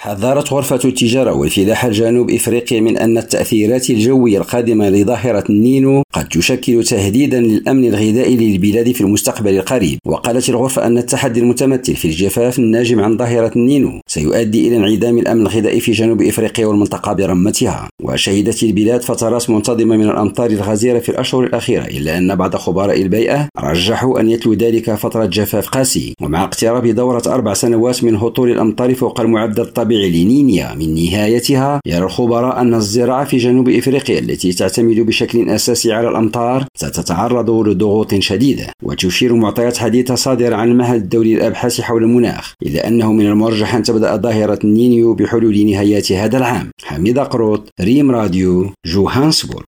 حذرت غرفة التجارة والفلاحة جنوب إفريقيا من أن التأثيرات الجوية القادمة لظاهرة النينو قد تشكل تهديدا للأمن الغذائي للبلاد في المستقبل القريب. وقالت الغرفة أن التحدي المتمثل في الجفاف الناجم عن ظاهرة النينو سيؤدي إلى انعدام الأمن الغذائي في جنوب إفريقيا والمنطقة برمتها. وشهدت البلاد فترات منتظمة من الأمطار الغزيرة في الأشهر الأخيرة، إلا أن بعض خبراء البيئة رجحوا أن يتلو ذلك فترة جفاف قاسي. ومع اقتراب دورة 4 سنوات من هطول الأمطار فوق المعدل الطبيعي لنينيا من نهايتها، يرى الخبراء أن الزراعة في جنوب إفريقيا التي تعتمد بشكل أساسي على الأمطار ستتعرض لضغوط شديدة. وتشير معطيات حديثة صادرة عن المعهد الدولي للأبحاث حول المناخ إلى أنه من المرجح أن تبدأ ظاهرة النينيو بحلول نهاية هذا العام. حميد قروط، ريم راديو، جوهانسبورغ.